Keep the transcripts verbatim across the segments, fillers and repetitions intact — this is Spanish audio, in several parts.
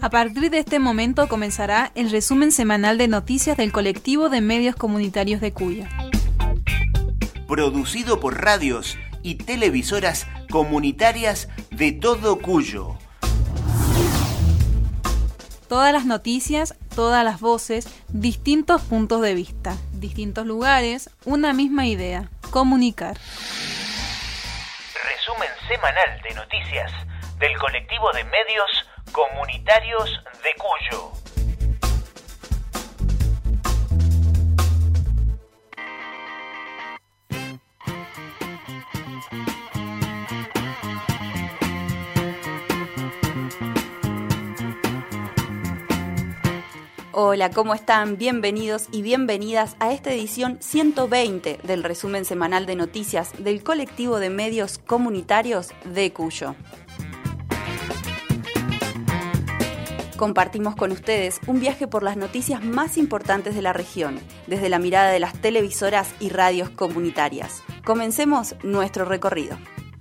A partir de este momento comenzará el resumen semanal de noticias del colectivo de medios comunitarios de Cuyo. Producido por radios y televisoras comunitarias de todo Cuyo. Todas las noticias, todas las voces, distintos puntos de vista, distintos lugares, una misma idea, comunicar. Resumen semanal de noticias del colectivo de medios comunitarios de Cuyo. Hola, ¿cómo están? Bienvenidos y bienvenidas a esta edición ciento veinte del resumen semanal de noticias del colectivo de medios comunitarios de Cuyo. Compartimos con ustedes un viaje por las noticias más importantes de la región, desde la mirada de las televisoras y radios comunitarias. Comencemos nuestro recorrido.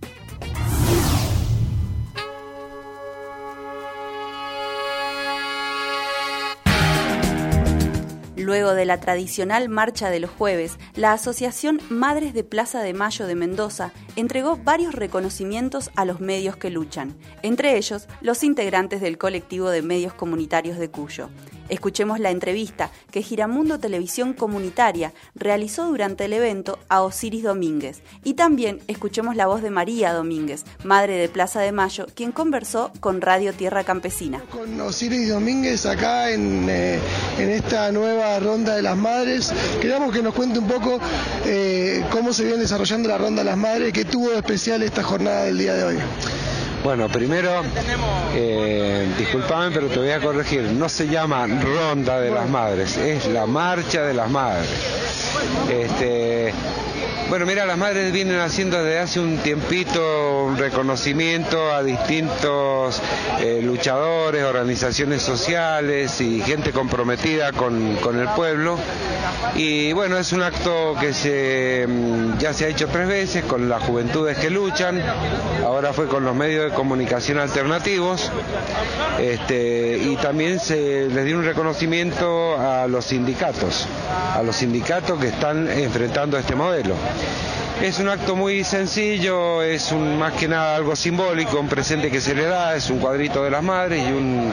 Luego de la tradicional marcha de los jueves, la Asociación Madres de Plaza de Mayo de Mendoza entregó varios reconocimientos a los medios que luchan, entre ellos los integrantes del colectivo de medios comunitarios de Cuyo. Escuchemos la entrevista que Giramundo Televisión Comunitaria realizó durante el evento a Osiris Domínguez, y también escuchemos la voz de María Domínguez, madre de Plaza de Mayo, quien conversó con Radio Tierra Campesina. Con Osiris Domínguez acá en, eh, en esta nueva ronda de las madres, queríamos que nos cuente un poco eh, cómo se viene desarrollando la ronda de las madres, qué tuvo de especial esta jornada del día de hoy. Bueno, primero, eh, disculpame, pero te voy a corregir, no se llama Ronda de las Madres, es la Marcha de las Madres. Este, bueno, mira, las madres vienen haciendo desde hace un tiempito un reconocimiento a distintos eh, luchadores, organizaciones sociales y gente comprometida con, con el pueblo. Y bueno, es un acto que se ya se ha hecho tres veces con las juventudes que luchan, ahora fue con los medios de comunicación alternativos, este, y también se les dio un reconocimiento a los sindicatos, a los sindicatos que están enfrentando este modelo. Es un acto muy sencillo, es un, más que nada algo simbólico, un presente que se le da, es un cuadrito de las madres y un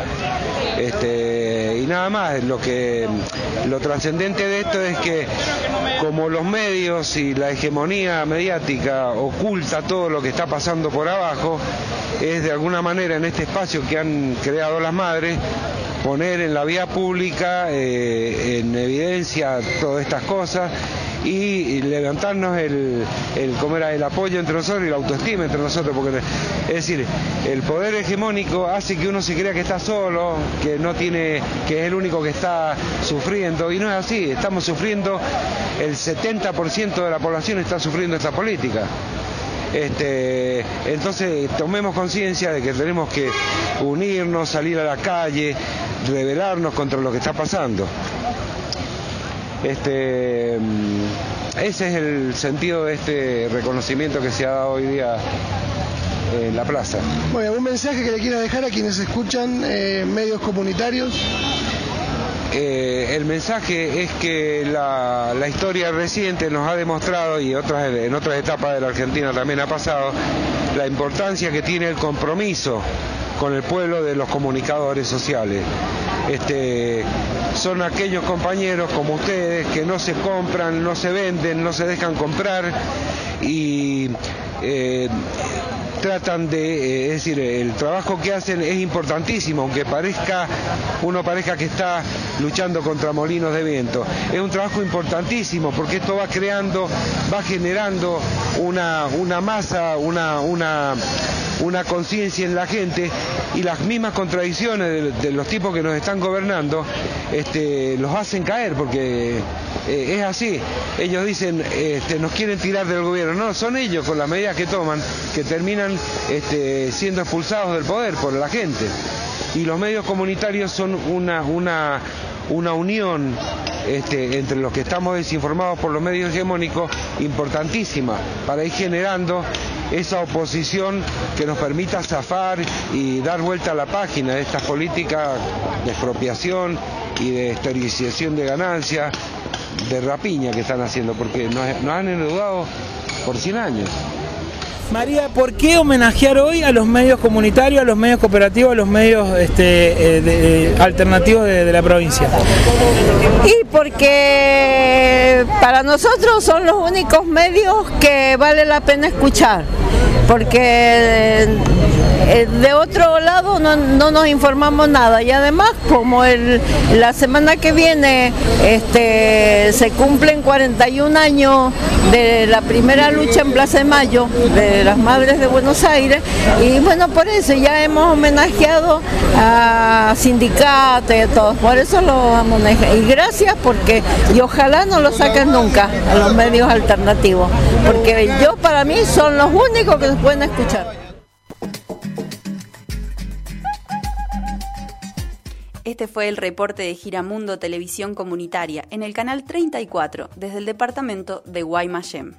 este y nada más. Lo que lo trascendente de esto es que como los medios y la hegemonía mediática oculta todo lo que está pasando por abajo, es de alguna manera en este espacio que han creado las madres poner en la vía pública eh, en evidencia todas estas cosas y levantarnos el, el, ¿cómo era? el apoyo entre nosotros y la autoestima entre nosotros, porque es decir, el poder hegemónico hace que uno se crea que está solo, que no tiene, que es el único que está sufriendo, y no es así, estamos sufriendo, el setenta por ciento de la población está sufriendo esta política. Este, entonces tomemos conciencia de que tenemos que unirnos, salir a la calle, rebelarnos contra lo que está pasando. Este, ese es el sentido de este reconocimiento que se ha dado hoy día en la plaza. Bueno, ¿un mensaje que le quiera dejar a quienes escuchan eh, medios comunitarios? Eh, el mensaje es que la, la historia reciente nos ha demostrado, y otras, en otras etapas de la Argentina también ha pasado, la importancia que tiene el compromiso con el pueblo de los comunicadores sociales. Este, son aquellos compañeros como ustedes que no se compran, no se venden, no se dejan comprar y eh, tratan de, eh, es decir, el trabajo que hacen es importantísimo, aunque parezca, uno parezca que está luchando contra molinos de viento. Es un trabajo importantísimo porque esto va creando, va generando una, una masa, una, una, una conciencia en la gente, y las mismas contradicciones de, de los tipos que nos están gobernando este, los hacen caer, porque eh, es así. Ellos dicen, este, nos quieren tirar del gobierno. No, son ellos con las medidas que toman que terminan este, siendo expulsados del poder por la gente. Y los medios comunitarios son una, una, una unión este, entre los que estamos desinformados por los medios hegemónicos importantísima para ir generando esa oposición que nos permita zafar y dar vuelta a la página de estas políticas de expropiación y de esterilización de ganancias, de rapiña que están haciendo, porque nos, nos han endeudado por cien años. María, ¿por qué homenajear hoy a los medios comunitarios, a los medios cooperativos, a los medios este, eh, de, eh, alternativos de, de la provincia? Y porque para nosotros son los únicos medios que vale la pena escuchar, porque eh, de otro lado no, no nos informamos nada, y además como el, la semana que viene este, se cumplen cuarenta y un años de la primera lucha en Plaza de Mayo de las Madres de Buenos Aires, y bueno, por eso ya hemos homenajeado a sindicatos y a todos, por eso lo homenajeamos, y gracias porque, y ojalá no lo saquen nunca a los medios alternativos, porque yo para mí son los únicos que se pueden escuchar. Este fue el reporte de Giramundo Televisión Comunitaria en el canal treinta y cuatro desde el departamento de Guaymallén.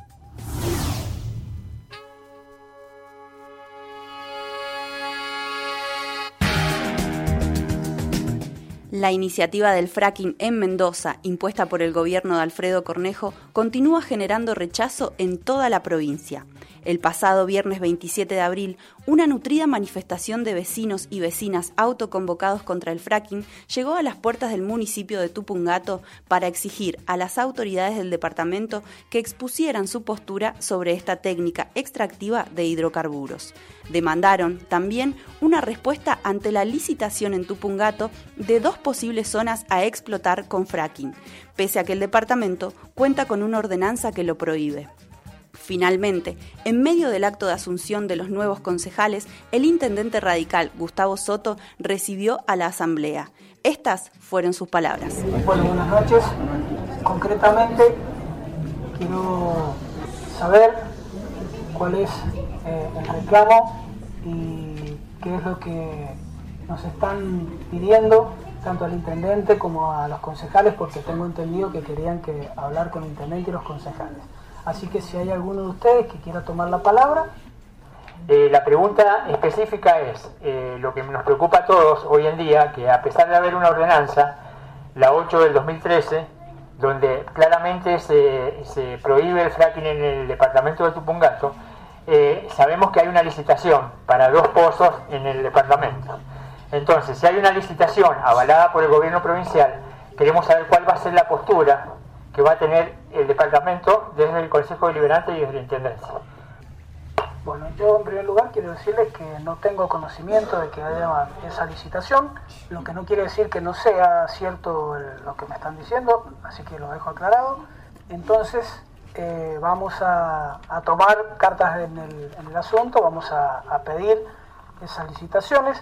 La iniciativa del fracking en Mendoza, impuesta por el gobierno de Alfredo Cornejo, continúa generando rechazo en toda la provincia. El pasado viernes veintisiete de abril, una nutrida manifestación de vecinos y vecinas autoconvocados contra el fracking llegó a las puertas del municipio de Tupungato para exigir a las autoridades del departamento que expusieran su postura sobre esta técnica extractiva de hidrocarburos. Demandaron también una respuesta ante la licitación en Tupungato de dos posibles zonas a explotar con fracking, pese a que el departamento cuenta con una ordenanza que lo prohíbe. Finalmente, en medio del acto de asunción de los nuevos concejales, el intendente radical Gustavo Soto recibió a la asamblea. Estas fueron sus palabras. Bueno, buenas noches. Concretamente, quiero saber cuál es eh, el reclamo y qué es lo que nos están pidiendo, tanto al intendente como a los concejales, porque tengo entendido que querían que hablar con el intendente y los concejales. Así que si hay alguno de ustedes que quiera tomar la palabra. Eh, la pregunta específica es, eh, lo que nos preocupa a todos hoy en día, que a pesar de haber una ordenanza, la ocho del dos mil trece, donde claramente se, se prohíbe el fracking en el departamento de Tupungato, eh, sabemos que hay una licitación para dos pozos en el departamento. Entonces, si hay una licitación avalada por el gobierno provincial, queremos saber cuál va a ser la postura que va a tener el departamento desde el Consejo Deliberante y desde la Intendencia. Bueno, yo en primer lugar quiero decirles que no tengo conocimiento de que haya esa licitación, lo que no quiere decir que no sea cierto el, lo que me están diciendo, así que lo dejo aclarado. Entonces eh, vamos a, a tomar cartas en el, en el asunto, vamos a, a pedir esas licitaciones.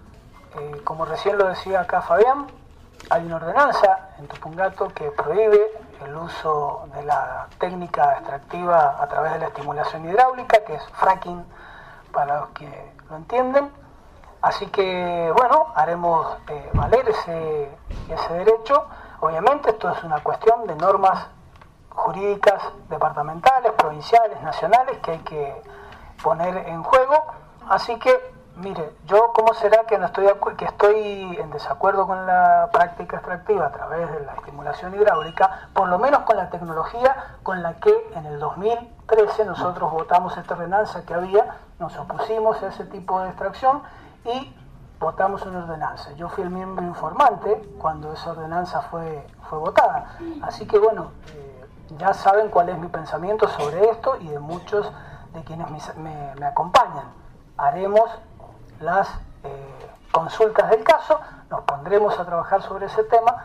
Eh, como recién lo decía acá Fabián, hay una ordenanza en Tupungato que prohíbe el uso de la técnica extractiva a través de la estimulación hidráulica, que es fracking para los que lo entienden. Así que, bueno, haremos eh, valer ese, ese derecho. Obviamente esto es una cuestión de normas jurídicas departamentales, provinciales, nacionales, que hay que poner en juego. Así que, mire, yo cómo será que no estoy que estoy en desacuerdo con la práctica extractiva a través de la estimulación hidráulica, por lo menos con la tecnología con la que en el dos mil trece nosotros votamos esta ordenanza que había, nos opusimos a ese tipo de extracción y votamos una ordenanza. Yo fui el miembro informante cuando esa ordenanza fue, fue votada. Así que bueno, eh, ya saben cuál es mi pensamiento sobre esto y de muchos de quienes me, me, me acompañan. Haremos las eh, consultas del caso, nos pondremos a trabajar sobre ese tema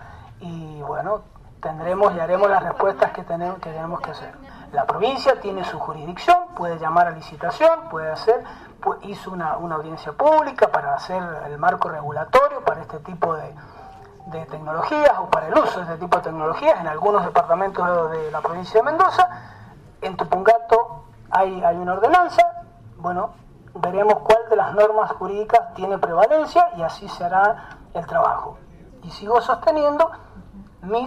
y bueno, tendremos y haremos las respuestas que tenemos que, tenemos que hacer. La provincia tiene su jurisdicción, puede llamar a licitación, puede hacer, pues, hizo una, una audiencia pública para hacer el marco regulatorio para este tipo de, de tecnologías o para el uso de este tipo de tecnologías en algunos departamentos de, de la provincia de Mendoza. En Tupungato hay, hay una ordenanza, bueno, veremos cuál de las normas jurídicas tiene prevalencia y así se hará el trabajo. Y sigo sosteniendo mis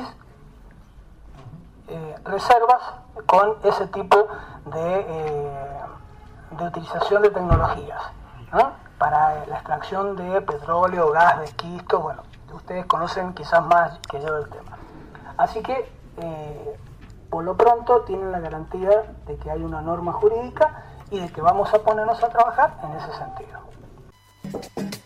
eh, reservas con ese tipo de, eh, de utilización de tecnologías, ¿no? Para la extracción de petróleo, gas, de esquisto. Bueno, ustedes conocen quizás más que yo del tema. Así que, eh, por lo pronto, tienen la garantía de que hay una norma jurídica y de que vamos a ponernos a trabajar en ese sentido.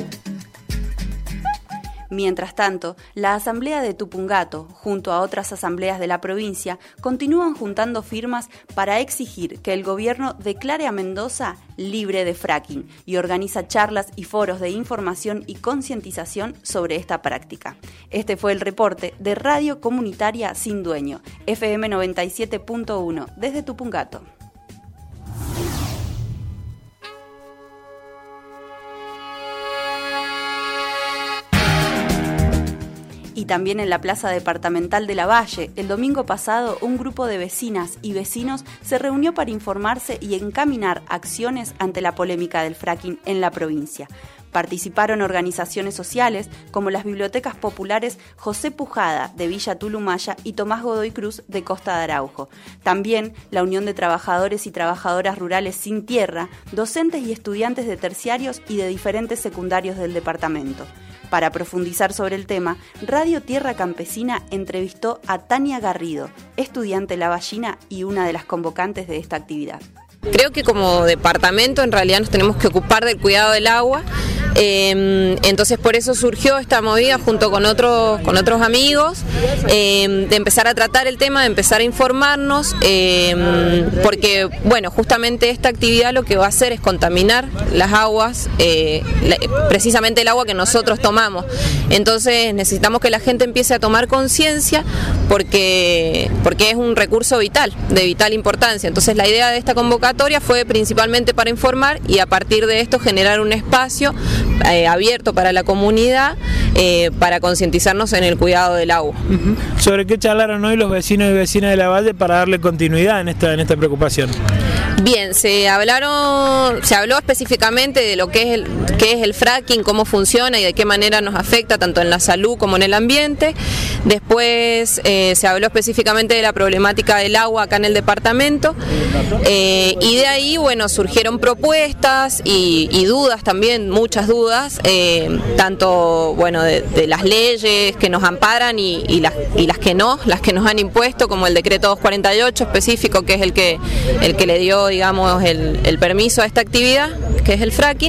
Mientras tanto, la Asamblea de Tupungato, junto a otras asambleas de la provincia, continúan juntando firmas para exigir que el gobierno declare a Mendoza libre de fracking y organiza charlas y foros de información y concientización sobre esta práctica. Este fue el reporte de Radio Comunitaria Sin Dueño, F M noventa y siete punto uno, desde Tupungato. Y también en la Plaza Departamental de Lavalle, el domingo pasado, un grupo de vecinas y vecinos se reunió para informarse y encaminar acciones ante la polémica del fracking en la provincia. Participaron organizaciones sociales como las bibliotecas populares José Pujada de Villa Tulumaya y Tomás Godoy Cruz de Costa de Araujo. También la Unión de Trabajadores y Trabajadoras Rurales Sin Tierra, docentes y estudiantes de terciarios y de diferentes secundarios del departamento. Para profundizar sobre el tema, Radio Tierra Campesina entrevistó a Tania Garrido, estudiante lavallina y una de las convocantes de esta actividad. Creo que como departamento en realidad nos tenemos que ocupar del cuidado del agua, eh, entonces por eso surgió esta movida junto con otros, con otros amigos, eh, de empezar a tratar el tema, de empezar a informarnos, eh, porque bueno, justamente esta actividad lo que va a hacer es contaminar las aguas, eh, la, precisamente el agua que nosotros tomamos, entonces necesitamos que la gente empiece a tomar conciencia porque, porque es un recurso vital, de vital importancia, entonces la idea de esta convocatoria fue principalmente para informar y a partir de esto generar un espacio eh, abierto para la comunidad eh, para concientizarnos en el cuidado del agua. Uh-huh. ¿Sobre qué charlaron hoy los vecinos y vecinas de Lavalle para darle continuidad en esta, en esta preocupación? Bien, se hablaron, se habló específicamente de lo que es el, qué es el fracking, cómo funciona y de qué manera nos afecta tanto en la salud como en el ambiente. Después eh, se habló específicamente de la problemática del agua acá en el departamento eh, y de ahí, bueno, surgieron propuestas y, y dudas también, muchas dudas, eh, tanto, bueno, de, de las leyes que nos amparan y, y, las, y las que no, las que nos han impuesto, como el decreto doscientos cuarenta y ocho específico, que es el que, el que le dio, digamos, el, el permiso a esta actividad, que es el fracking.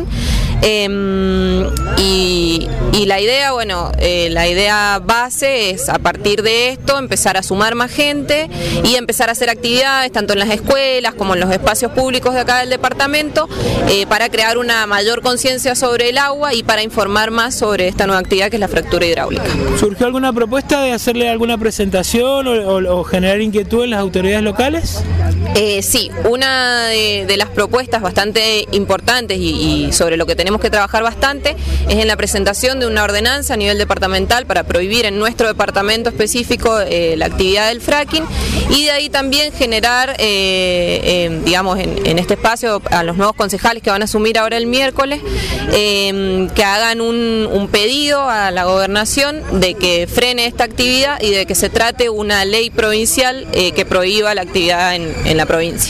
Eh, y, y la idea, bueno, eh, la idea base es a partir de esto empezar a sumar más gente y empezar a hacer actividades tanto en las escuelas como en los espacios públicos de acá del departamento eh, para crear una mayor conciencia sobre el agua y para informar más sobre esta nueva actividad que es la fractura hidráulica. ¿Surgió alguna propuesta de hacerle alguna presentación o, o, o generar inquietud en las autoridades locales? Eh, sí, una de, de las propuestas bastante importantes y, y sobre lo que tenemos que trabajar bastante es en la presentación de una ordenanza a nivel departamental para prohibir en nuestro departamento específico eh, la actividad del fracking y de ahí también generar, eh, eh, digamos, en, en este espacio a los nuevos concejales que van a asumir ahora el miércoles, eh, que hagan un, un pedido a la gobernación de que frene esta actividad y de que se trate una ley provincial eh, que prohíba la actividad en, en la provincia.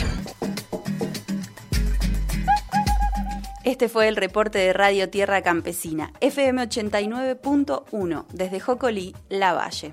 Este fue el reporte de Radio Tierra Campesina, F M ochenta y nueve punto uno, desde Jocolí, Lavalle.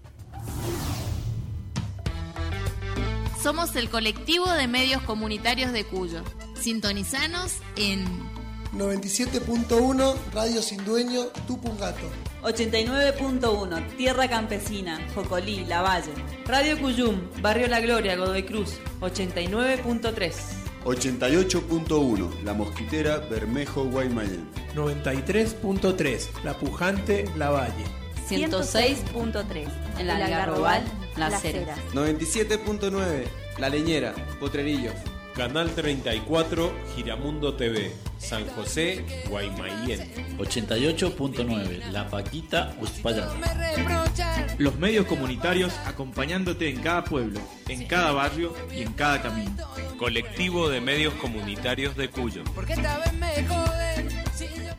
Somos el colectivo de medios comunitarios de Cuyo. Sintonizanos en noventa y siete punto uno, Radio Sin Dueño, Tupungato. ochenta y nueve punto uno, Tierra Campesina, Jocolí, Lavalle. Radio Cuyum, Barrio La Gloria, Godoy Cruz, ochenta y nueve punto tres. ochenta y ocho punto uno, La Mosquitera, Bermejo, Guaymallén. noventa y tres punto tres, La Pujante, Lavalle. ciento seis punto tres, en la Algarrobal, Las Heras. noventa y siete punto nueve, La Leñera, Potrerillos. Canal treinta y cuatro, Giramundo T V, San José, Guaymallén. ochenta y ocho punto nueve, La Paquita, Uspallata. Los medios comunitarios acompañándote en cada pueblo, en cada barrio y en cada camino. Colectivo de medios comunitarios de Cuyo. Porque esta vez me joden, si yo...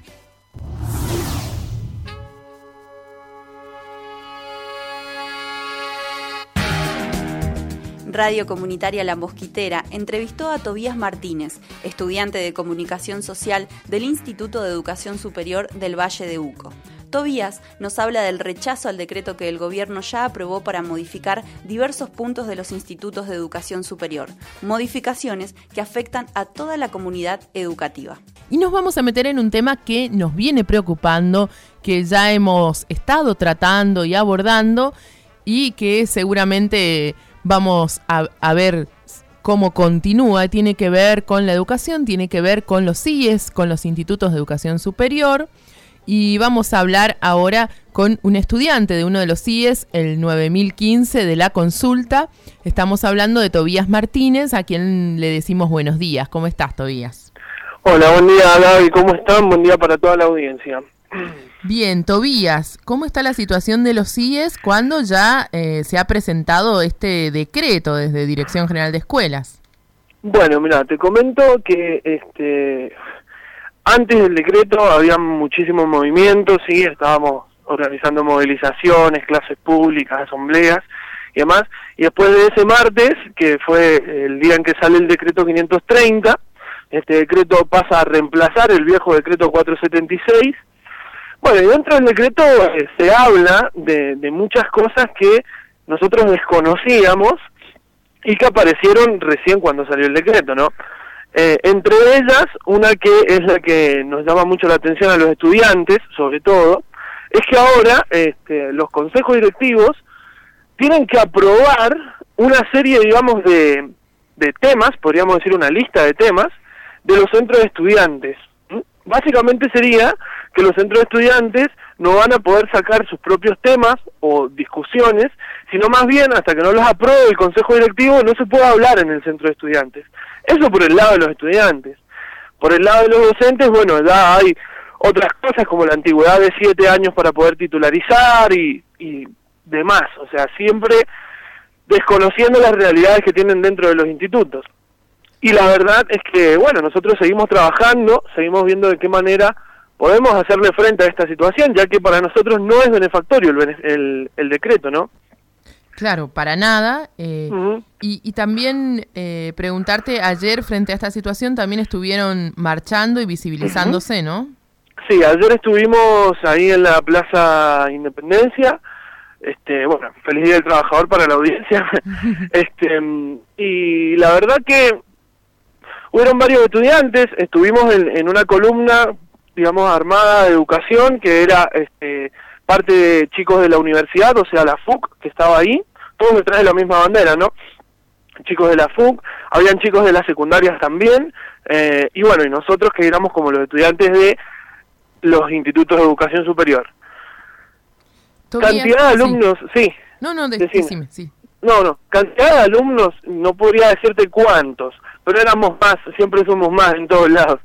Radio Comunitaria La Mosquitera entrevistó a Tobías Martínez, estudiante de Comunicación Social del Instituto de Educación Superior del Valle de Uco. Tobías nos habla del rechazo al decreto que el gobierno ya aprobó para modificar diversos puntos de los institutos de educación superior, modificaciones que afectan a toda la comunidad educativa. Y nos vamos a meter en un tema que nos viene preocupando, que ya hemos estado tratando y abordando y que seguramente vamos a, a ver cómo continúa. Tiene que ver con la educación, tiene que ver con los C I E S, con los institutos de educación superior. Y vamos a hablar ahora con un estudiante de uno de los C I E S, el nueve mil quince de la consulta. Estamos hablando de Tobías Martínez, a quien le decimos buenos días. ¿Cómo estás, Tobías? Hola, buen día, Gaby. ¿Cómo están? Buen día para toda la audiencia. Bien, Tobías, ¿cómo está la situación de los C I E S cuando ya eh, se ha presentado este decreto desde Dirección General de Escuelas? Bueno, mira, te comento que este... antes del decreto había muchísimos movimientos, sí, estábamos organizando movilizaciones, clases públicas, asambleas y demás, y después de ese martes, que fue el día en que sale el decreto quinientos treinta, este decreto pasa a reemplazar el viejo decreto cuatrocientos setenta y seis. Bueno, y dentro del decreto eh, se habla de, de muchas cosas que nosotros desconocíamos y que aparecieron recién cuando salió el decreto, ¿no? Eh, entre ellas, una que es la que nos llama mucho la atención a los estudiantes, sobre todo, es que ahora este, los consejos directivos tienen que aprobar una serie, digamos, de, de temas, podríamos decir una lista de temas, de los centros de estudiantes. ¿Mm? Básicamente sería que los centros de estudiantes no van a poder sacar sus propios temas o discusiones, sino más bien, hasta que no los apruebe el consejo directivo, no se puede hablar en el centro de estudiantes. Eso por el lado de los estudiantes. Por el lado de los docentes, bueno, ya hay otras cosas como la antigüedad de siete años para poder titularizar y, y demás. O sea, siempre desconociendo las realidades que tienen dentro de los institutos. Y la verdad es que, bueno, nosotros seguimos trabajando, seguimos viendo de qué manera podemos hacerle frente a esta situación, ya que para nosotros no es benefactorio el, el, el decreto, ¿no? Claro, para nada. Eh, uh-huh. y, y también eh, preguntarte, ayer frente a esta situación también estuvieron marchando y visibilizándose, uh-huh. ¿no? Sí, ayer estuvimos ahí en la Plaza Independencia, este, bueno, feliz día del trabajador para la audiencia, este, y la verdad que hubieron varios estudiantes, estuvimos en, en una columna, digamos, armada de educación, que era este, parte de chicos de la universidad, o sea, la F U C, que estaba ahí, todos detrás de la misma bandera, ¿no? Chicos de la F U C, habían chicos de las secundarias también, eh, y bueno, y nosotros que éramos como los estudiantes de los institutos de educación superior. Cantidad de alumnos, sí. sí. No, no, de, decime, sí. No, no, cantidad de alumnos, no podría decirte cuántos, pero éramos más, siempre somos más en todos lados.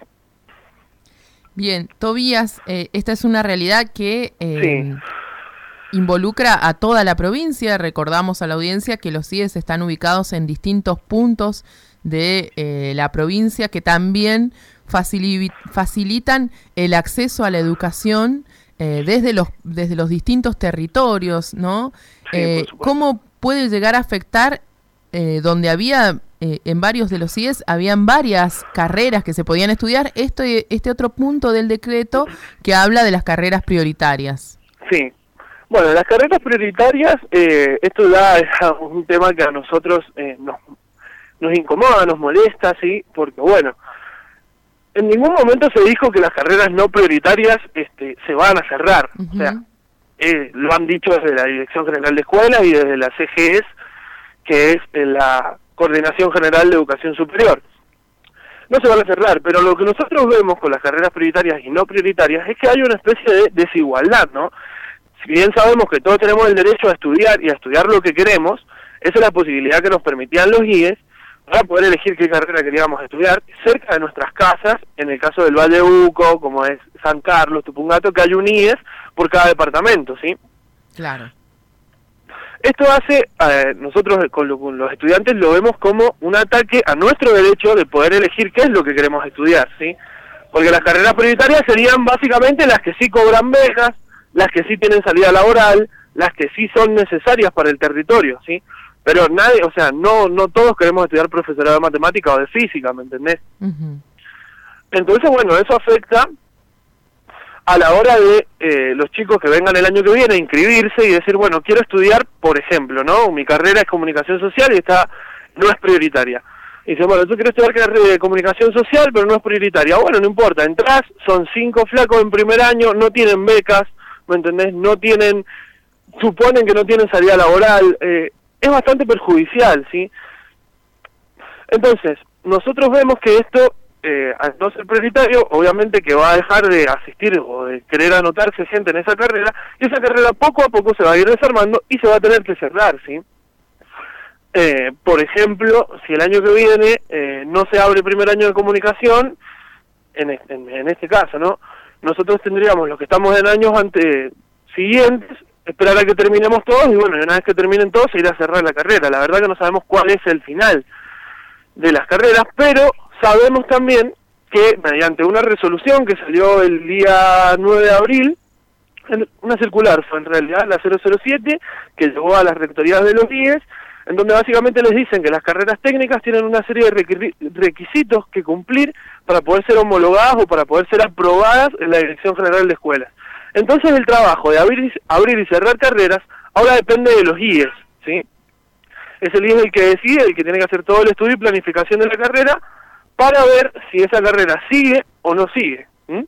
Bien, Tobías, eh, esta es una realidad que eh, sí. involucra a toda la provincia. Recordamos a la audiencia que los C I E S están ubicados en distintos puntos de eh, la provincia que también facil- facilitan el acceso a la educación eh, desde los desde los distintos territorios, ¿no? Sí, eh, ¿Cómo puede llegar a afectar eh, donde había eh, en varios de los C I E S habían varias carreras que se podían estudiar, este este otro punto del decreto que habla de las carreras prioritarias? Sí. Bueno, las carreras prioritarias, eh, esto ya es un tema que a nosotros eh, nos, nos incomoda, nos molesta, sí, porque bueno, en ningún momento se dijo que las carreras no prioritarias este, se van a cerrar. Uh-huh. O sea, eh, lo han dicho desde la Dirección General de Escuelas y desde la C G E S, que es eh, la Coordinación General de Educación Superior. No se van a cerrar, pero lo que nosotros vemos con las carreras prioritarias y no prioritarias es que hay una especie de desigualdad, ¿no? Si bien sabemos que todos tenemos el derecho a estudiar y a estudiar lo que queremos, esa es la posibilidad que nos permitían los I E S para poder elegir qué carrera queríamos estudiar cerca de nuestras casas, en el caso del Valle de Uco, como es San Carlos, Tupungato, que hay un I E S por cada departamento, ¿sí? Claro. Esto hace, eh, nosotros con, lo, con los estudiantes lo vemos como un ataque a nuestro derecho de poder elegir qué es lo que queremos estudiar, ¿sí? Porque las carreras prioritarias serían básicamente las que sí cobran becas, las que sí tienen salida laboral, las que sí son necesarias para el territorio, ¿sí? pero nadie, o sea, no no todos queremos estudiar profesorado de matemática o de física, ¿me entendés? Uh-huh. Entonces, bueno, eso afecta a la hora de eh, los chicos que vengan el año que viene a inscribirse y decir, bueno, quiero estudiar, por ejemplo, ¿no? Mi carrera es comunicación social y esta no es prioritaria. Y dice, bueno, yo quiero estudiar carrera de comunicación social, pero no es prioritaria. Bueno, no importa, entrás, son cinco flacos en primer año, no tienen becas, ¿me entendés? No tienen, suponen que no tienen salida laboral, eh, es bastante perjudicial, ¿sí? Entonces, nosotros vemos que esto, eh, al no ser prioritario, obviamente que va a dejar de asistir o de querer anotarse gente en esa carrera, y esa carrera poco a poco se va a ir desarmando y se va a tener que cerrar, ¿sí? Eh, por ejemplo, si el año que viene eh, no se abre primer año de comunicación, en este, en, en este caso, ¿no? Nosotros tendríamos los que estamos en años ante siguientes, esperar a que terminemos todos y bueno, y una vez que terminen todos se irá a cerrar la carrera. La verdad que no sabemos cuál es el final de las carreras, pero sabemos también que mediante una resolución que salió el día nueve de abril, una circular fue en realidad, la cero cero siete, que llegó a las rectorías de los I E S, en donde básicamente les dicen que las carreras técnicas tienen una serie de requisi- requisitos que cumplir para poder ser homologadas o para poder ser aprobadas en la Dirección General de Escuelas. Entonces el trabajo de abrir, abrir y cerrar carreras ahora depende de los I E S, ¿sí? Es el I E S el que decide, el que tiene que hacer todo el estudio y planificación de la carrera para ver si esa carrera sigue o no sigue. ¿Mm?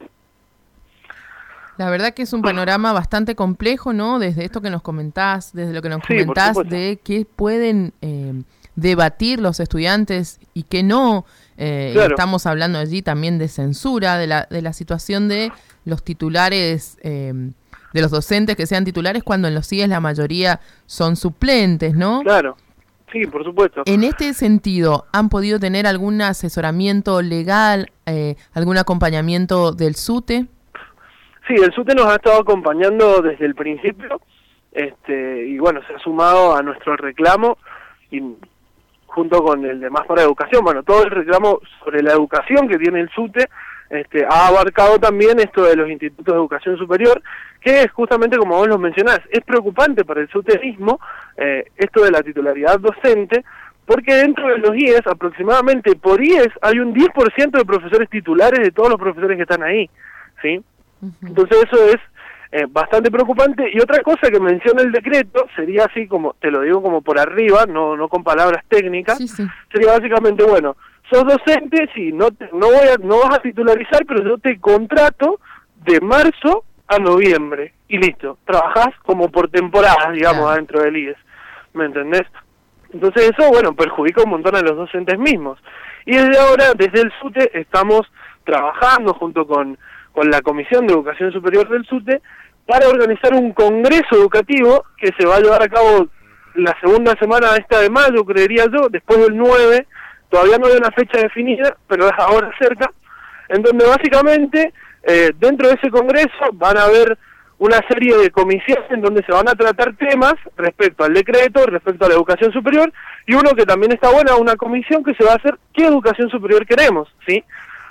La verdad que es un panorama bastante complejo, ¿no? Desde esto que nos comentás, desde lo que nos Sí, comentás por supuesto. de qué pueden eh, debatir los estudiantes y qué no. Eh, Claro. Estamos hablando allí también de censura, de la, de la situación de los titulares, eh, de los docentes que sean titulares cuando en los C I E S la mayoría son suplentes, ¿no? Claro, sí, por supuesto. En este sentido, ¿han podido tener algún asesoramiento legal, eh, algún acompañamiento del SUTE? Sí, el SUTE nos ha estado acompañando desde el principio, este, y bueno, se ha sumado a nuestro reclamo, y junto con el de Más para Educación, bueno, todo el reclamo sobre la educación que tiene el SUTE, este, ha abarcado también esto de los institutos de educación superior, que es justamente como vos lo mencionás, es preocupante para el SUTE mismo, eh, esto de la titularidad docente, porque dentro de los I E S, aproximadamente por I E S, hay un diez por ciento de profesores titulares de todos los profesores que están ahí, ¿sí? Entonces eso es eh, bastante preocupante. Y otra cosa que menciona el decreto, sería así como, te lo digo como por arriba, no no con palabras técnicas, Sí, sí. sería básicamente, bueno, sos docente, sí, no te, no voy a, no vas a titularizar, pero yo te contrato de marzo a noviembre, y listo, trabajás como por temporadas, digamos, Claro. adentro del I E S, ¿me entendés? Entonces eso, bueno, perjudica un montón a los docentes mismos. Y desde ahora, desde el SUTE, estamos trabajando junto con con la Comisión de Educación Superior del SUTE, para organizar un congreso educativo que se va a llevar a cabo la segunda semana esta de mayo, creería yo, después del nueve, todavía no hay una fecha definida, pero es ahora cerca, en donde básicamente eh, dentro de ese congreso van a haber una serie de comisiones en donde se van a tratar temas respecto al decreto, respecto a la educación superior, y uno que también está buena, una comisión que se va a hacer qué educación superior queremos, ¿sí?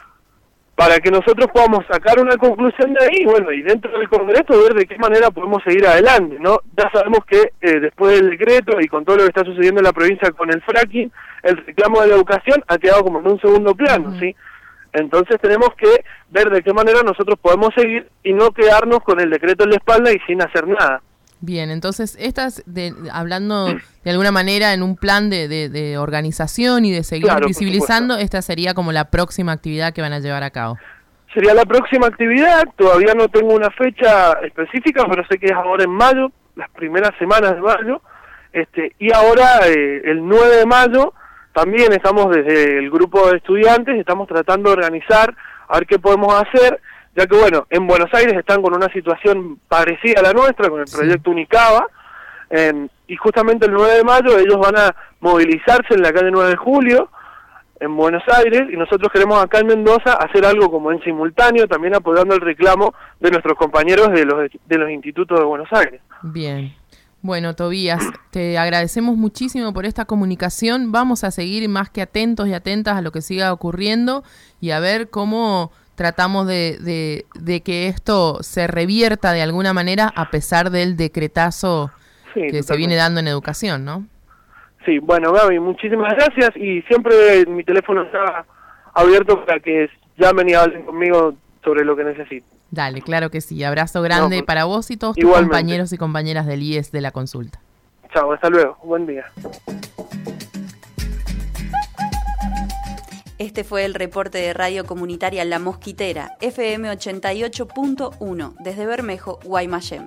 Para que nosotros podamos sacar una conclusión de ahí, bueno, y dentro del Congreso ver de qué manera podemos seguir adelante, ¿no? Ya sabemos que eh, después del decreto y con todo lo que está sucediendo en la provincia con el fracking, el reclamo de la educación ha quedado como en un segundo plano, uh-huh. ¿sí? Entonces tenemos que ver de qué manera nosotros podemos seguir y no quedarnos con el decreto en la espalda y sin hacer nada. Bien, entonces estás de, hablando de alguna manera en un plan de, de, de organización y de seguir Claro, visibilizando, esta sería como la próxima actividad que van a llevar a cabo. Sería la próxima actividad, todavía no tengo una fecha específica, pero sé que es ahora en mayo, las primeras semanas de mayo, este, y ahora eh, el nueve de mayo también estamos desde el grupo de estudiantes, estamos tratando de organizar, a ver qué podemos hacer, ya que bueno, en Buenos Aires están con una situación parecida a la nuestra, con el Sí. proyecto Unicaba, eh, y justamente el nueve de mayo ellos van a movilizarse en la calle nueve de julio, en Buenos Aires, y nosotros queremos acá en Mendoza hacer algo como en simultáneo, también apoyando el reclamo de nuestros compañeros de los, de los institutos de Buenos Aires. Bien. Bueno, Tobías, te agradecemos muchísimo por esta comunicación. Vamos a seguir más que atentos y atentas a lo que siga ocurriendo y a ver cómo tratamos de, de, de que esto se revierta de alguna manera a pesar del decretazo Sí, que totalmente. se viene dando en educación, ¿no? Sí, bueno, Gaby, muchísimas gracias y siempre mi teléfono está abierto para que llamen y hablen conmigo sobre lo que necesiten. Dale, claro que sí. Abrazo grande no, para vos y todos tus igualmente. compañeros y compañeras del I E S de la consulta. Chao, hasta luego. Buen día. Este fue el reporte de Radio Comunitaria La Mosquitera, F M ochenta y ocho punto uno, desde Bermejo, Guaymallén.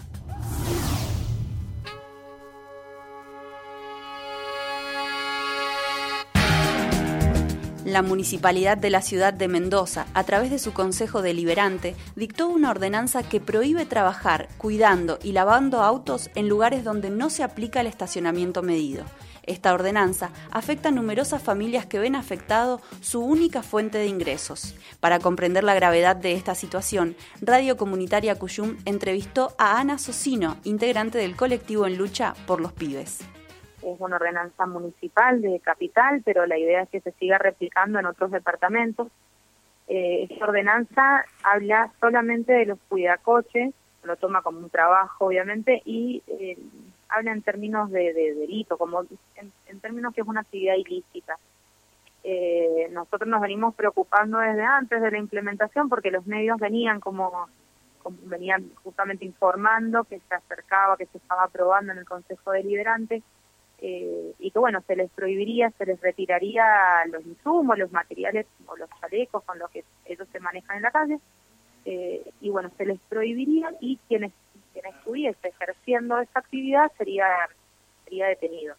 La Municipalidad de la ciudad de Mendoza, a través de su Consejo Deliberante, dictó una ordenanza que prohíbe trabajar cuidando y lavando autos en lugares donde no se aplica el estacionamiento medido. Esta ordenanza afecta a numerosas familias que ven afectado su única fuente de ingresos. Para comprender la gravedad de esta situación, Radio Comunitaria Cuyum entrevistó a Ana Socino, integrante del colectivo En Lucha por los Pibes. Es una ordenanza municipal de Capital, pero la idea es que se siga replicando en otros departamentos. Eh, esta ordenanza habla solamente de los cuidacoches, lo toma como un trabajo obviamente, y eh, habla en términos de, de delito, como en, en términos que es una actividad ilícita. Eh, nosotros nos venimos preocupando desde antes de la implementación porque los medios venían como, como venían justamente informando que se acercaba, que se estaba aprobando en el Consejo Deliberante, eh, y que bueno, se les prohibiría, se les retiraría los insumos, los materiales o los chalecos con los que ellos se manejan en la calle, eh, y bueno, se les prohibiría y quienes quien estuviese ejerciendo esa actividad sería, sería detenido.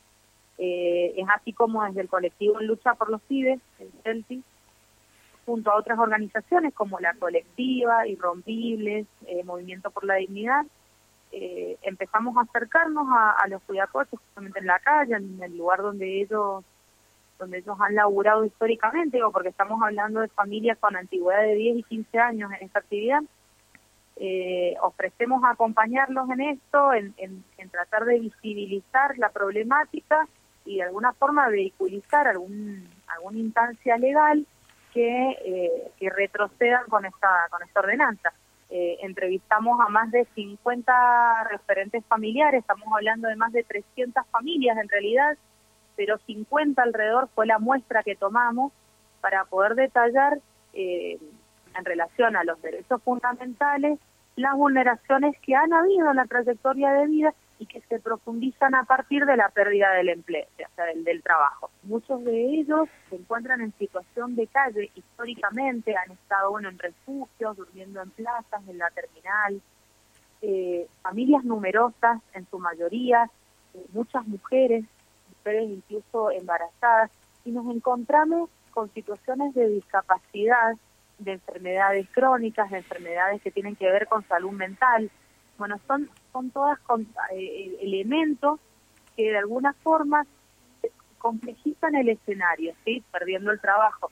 Eh, es así como desde el colectivo En Lucha por los Pibes, el CELTI, junto a otras organizaciones como la Colectiva, Irrompibles, eh, Movimiento por la Dignidad, eh, empezamos a acercarnos a, a los cuidacoches justamente en la calle, en el lugar donde ellos donde ellos han laburado históricamente, o porque estamos hablando de familias con antigüedad de diez y quince años en esta actividad. Eh, ofrecemos acompañarlos en esto, en, en, en tratar de visibilizar la problemática y de alguna forma vehiculizar algún alguna instancia legal que, eh, que retrocedan con esta con esta ordenanza. Eh, entrevistamos a más de cincuenta referentes familiares, estamos hablando de más de trescientas familias en realidad, pero cincuenta alrededor fue la muestra que tomamos para poder detallar eh, en relación a los derechos fundamentales las vulneraciones que han habido en la trayectoria de vida y que se profundizan a partir de la pérdida del empleo, o sea, del, del trabajo. Muchos de ellos se encuentran en situación de calle históricamente, han estado bueno en refugios, durmiendo en plazas, en la terminal, eh, familias numerosas en su mayoría, eh, muchas mujeres, mujeres incluso embarazadas, y nos encontramos con situaciones de discapacidad, de enfermedades crónicas, de enfermedades que tienen que ver con salud mental. Bueno, son son todas con, eh, elementos que de alguna forma complejizan el escenario, ¿sí? Perdiendo el trabajo.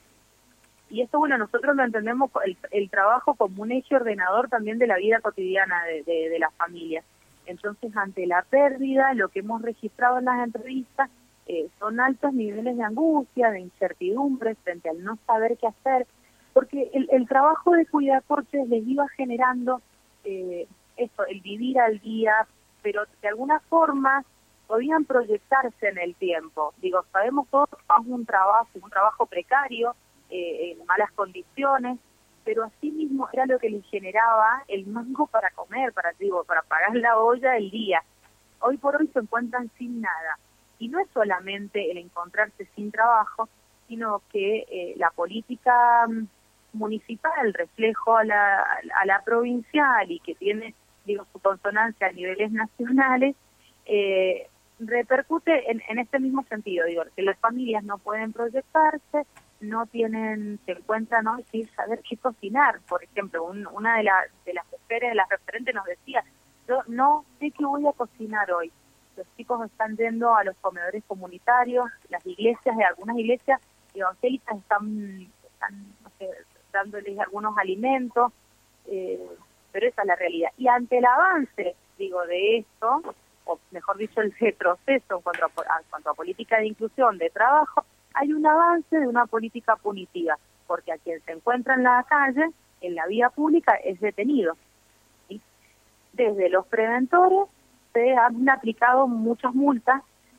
Y esto, bueno, nosotros lo entendemos el, el trabajo como un eje ordenador también de la vida cotidiana de, de, de las familias. Entonces, ante la pérdida, lo que hemos registrado en las entrevistas eh, son altos niveles de angustia, de incertidumbre frente al no saber qué hacer, porque el, el trabajo de cuidacoches les iba generando eh, esto, el vivir al día, pero de alguna forma podían proyectarse en el tiempo. Digo, sabemos todos que es un trabajo, un trabajo precario, eh, en malas condiciones, pero así mismo era lo que les generaba el mango para comer, para digo, para pagar la olla el día. Hoy por hoy se encuentran sin nada. Y no es solamente el encontrarse sin trabajo, sino que eh, la política municipal, el reflejo a la, a la provincial y que tiene, digo, su consonancia a niveles nacionales, eh, repercute en, en este mismo sentido, digo, que las familias no pueden proyectarse, no tienen, se encuentran hoy sin saber qué cocinar. Por ejemplo, un, una de, la, de las mujeres, de las referentes nos decía, yo no sé qué voy a cocinar hoy. Los chicos están yendo a los comedores comunitarios, las iglesias, de algunas iglesias evangélicas están, están no sé, dándoles algunos alimentos, eh, pero esa es la realidad. Y ante el avance, digo, de esto, o mejor dicho, el retroceso en cuanto a, en cuanto a política de inclusión de trabajo, hay un avance de una política punitiva, porque a quien se encuentra en la calle, en la vía pública, es detenido. ¿Sí? Desde los preventores se han aplicado muchas multas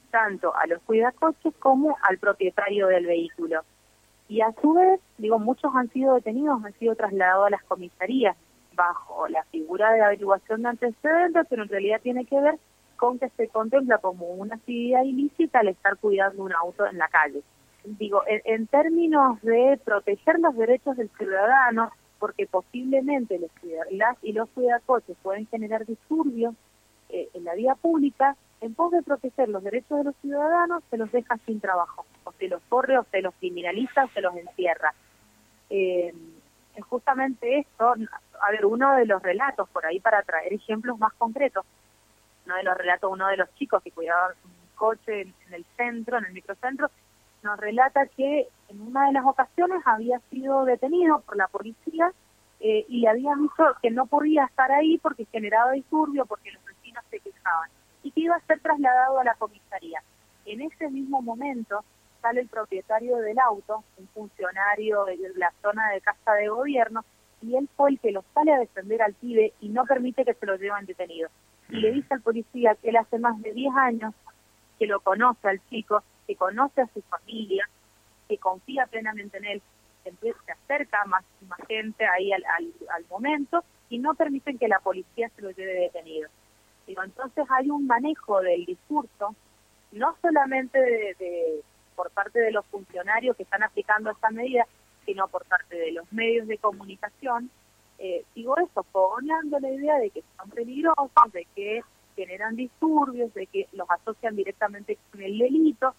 tanto a los cuidacoches como al propietario del vehículo. Y a su vez, digo, muchos han sido detenidos, han sido trasladados a las comisarías bajo la figura de averiguación de antecedentes, pero en realidad tiene que ver con que se contempla como una actividad ilícita al estar cuidando un auto en la calle. Digo, en, en términos de proteger los derechos del ciudadano, porque posiblemente los, las y los cuidacoches pueden generar disturbios eh, en la vía pública, en pos de proteger los derechos de los ciudadanos, se los deja sin trabajo, o se los corre, o se los criminaliza, o se los encierra. Eh, justamente esto, a ver, uno de los relatos por ahí para traer ejemplos más concretos, uno de los relatos, uno de los chicos que cuidaba un coche en, en el centro, en el microcentro, nos relata que en una de las ocasiones había sido detenido por la policía eh, y le habían dicho que no podía estar ahí porque generaba disturbio, porque los vecinos se quejaban, y que iba a ser trasladado a la comisaría. En ese mismo momento sale el propietario del auto, un funcionario de la zona de casa de gobierno, y él fue el que lo sale a defender al pibe y no permite que se lo lleven detenido. Y le dice al policía que él hace más de diez años que lo conoce al chico, que conoce a su familia, que confía plenamente en él, que se acerca más, más gente ahí al, al, al momento y no permiten que la policía se lo lleve detenido. Digo, entonces hay un manejo del discurso, no solamente de, de por parte de los funcionarios que están aplicando esta medida, sino por parte de los medios de comunicación, eh, digo eso, fogoneando la idea de que son peligrosos, de que generan disturbios, de que los asocian directamente con el delito,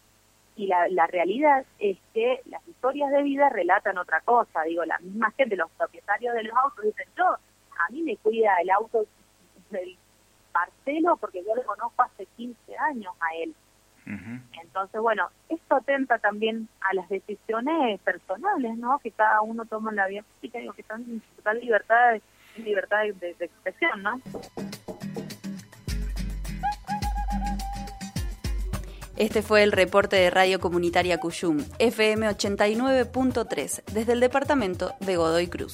y la, la realidad es que las historias de vida relatan otra cosa. Digo, la misma gente, los propietarios de los autos dicen, yo, a mí me cuida el auto del Marcelo porque yo lo conozco hace quince años a él. Uh-huh. Entonces, bueno, esto atenta también a las decisiones personales, ¿no? Que cada uno toma en la vía pública, digo, que están en total libertad, en libertad de, de, de expresión, ¿no? Este fue el reporte de Radio Comunitaria Cuyum, F M ochenta y nueve punto tres, desde el departamento de Godoy Cruz.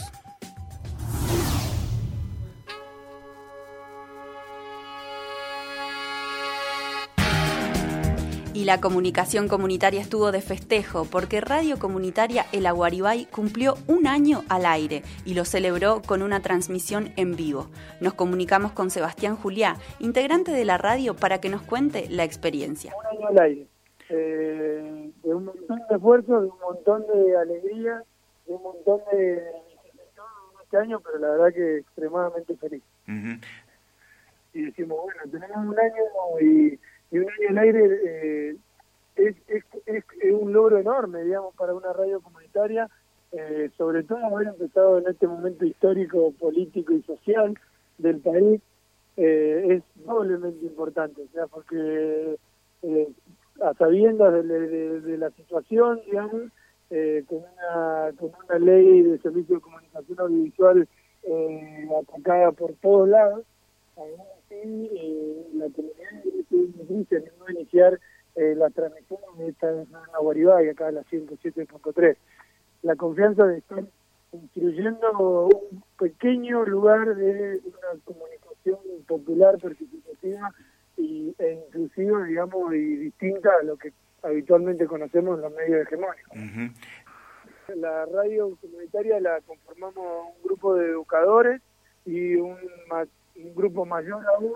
Y la comunicación comunitaria estuvo de festejo porque Radio Comunitaria El Aguaribay cumplió un año al aire y lo celebró con una transmisión en vivo. Nos comunicamos con Sebastián Juliá, integrante de la radio, para que nos cuente la experiencia. Un año al aire, eh, de un montón de esfuerzo, de un montón de alegría, de un montón de este año, pero la verdad que extremadamente feliz. Uh-huh. Y decimos, bueno, tenemos un año y... Y un año al aire eh, es, es, es, es un logro enorme, digamos, para una radio comunitaria, eh, sobre todo haber empezado en este momento histórico, político y social del país, eh, es doblemente importante, o sea, porque eh, a sabiendas de, de, de la situación, digamos, eh, con, una, con una ley de servicio de comunicación audiovisual eh, atacada por todos lados, aún así eh, la comunidad se animó a iniciar eh, la transmisión de esta Aguaribay, acá a la ciento siete punto tres. La confianza de estar construyendo un pequeño lugar de una comunicación popular, participativa y, e inclusiva, digamos, y distinta a lo que habitualmente conocemos en los medios hegemónicos. Uh-huh. La radio comunitaria la conformamos un grupo de educadores y un un grupo mayor aún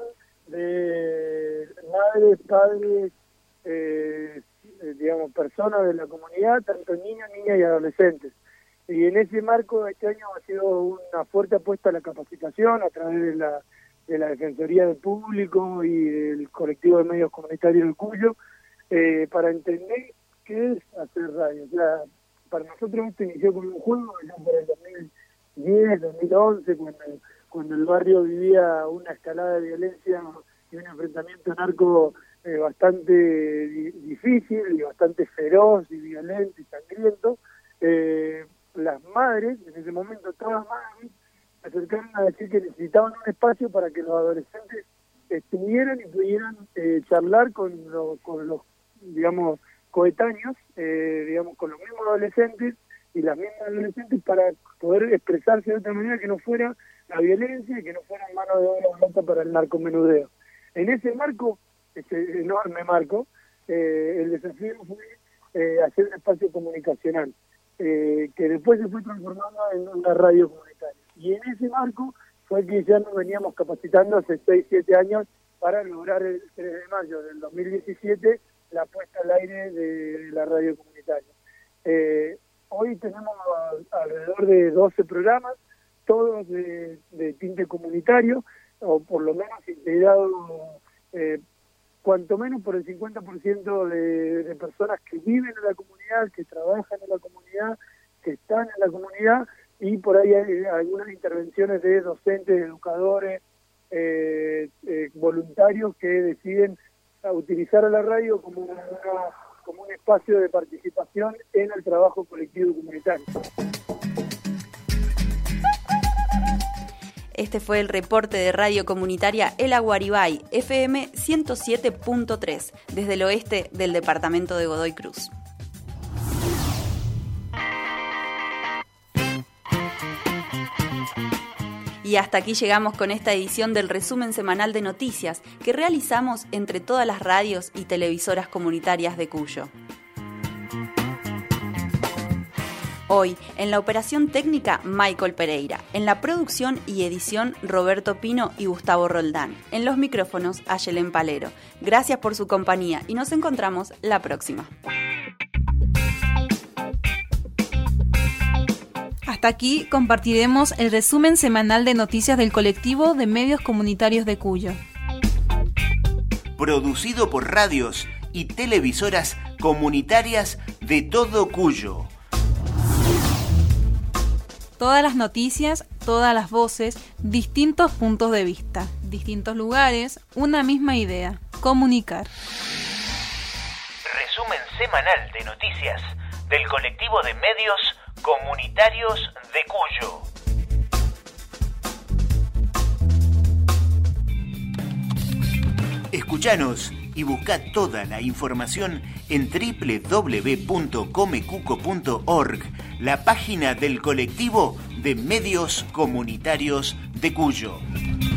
de madres, padres, eh, digamos, personas de la comunidad, tanto niños, niñas y adolescentes. Y en ese marco este año ha sido una fuerte apuesta a la capacitación a través de la, de la Defensoría del Público y del colectivo de medios comunitarios del Cuyo, eh, para entender qué es hacer radio. O sea, para nosotros esto inició con un juego, ya por el dos mil diez, dos mil once, cuando... cuando el barrio vivía una escalada de violencia y un enfrentamiento narco eh, bastante di- difícil y bastante feroz y violento y sangriento, eh, las madres, en ese momento todas las madres, se acercaron a decir que necesitaban un espacio para que los adolescentes estuvieran y pudieran eh, charlar con, lo, con los, digamos, coetáneos, eh, digamos, con los mismos adolescentes y las mismas adolescentes para poder expresarse de otra manera que no fuera la violencia y que no fuera mano de obra barata para el narcomenudeo. En ese marco, ese enorme marco, eh, el desafío fue eh, hacer un espacio comunicacional, eh, que después se fue transformando en una radio comunitaria. Y en ese marco fue que ya nos veníamos capacitando hace seis, siete años para lograr el tres de mayo del dos mil diecisiete la puesta al aire de la radio comunitaria. Eh, hoy tenemos a, alrededor de doce programas, todos de, de tinte comunitario, o por lo menos integrados eh, cuanto menos por el cincuenta por ciento de, de personas que viven en la comunidad, que trabajan en la comunidad, que están en la comunidad, y por ahí hay algunas intervenciones de docentes, educadores, eh, eh, voluntarios que deciden utilizar a la radio como, una, como un espacio de participación en el trabajo colectivo comunitario. Este fue el reporte de Radio Comunitaria El Aguaribay, F M ciento siete punto tres, desde el oeste del departamento de Godoy Cruz. Y hasta aquí llegamos con esta edición del resumen semanal de noticias que realizamos entre todas las radios y televisoras comunitarias de Cuyo. Hoy, en la operación técnica, Michael Pereira. En la producción y edición, Roberto Pino y Gustavo Roldán. En los micrófonos, Ayelen Palero. Gracias por su compañía y nos encontramos la próxima. Hasta aquí compartiremos el resumen semanal de noticias del colectivo de medios comunitarios de Cuyo. Producido por radios y televisoras comunitarias de todo Cuyo. Todas las noticias, todas las voces, distintos puntos de vista, distintos lugares, una misma idea, comunicar. Resumen semanal de noticias del colectivo de medios comunitarios de Cuyo. Escuchanos y busca toda la información en doble u doble u doble u punto comecuco punto org, la página del colectivo de medios comunitarios de Cuyo.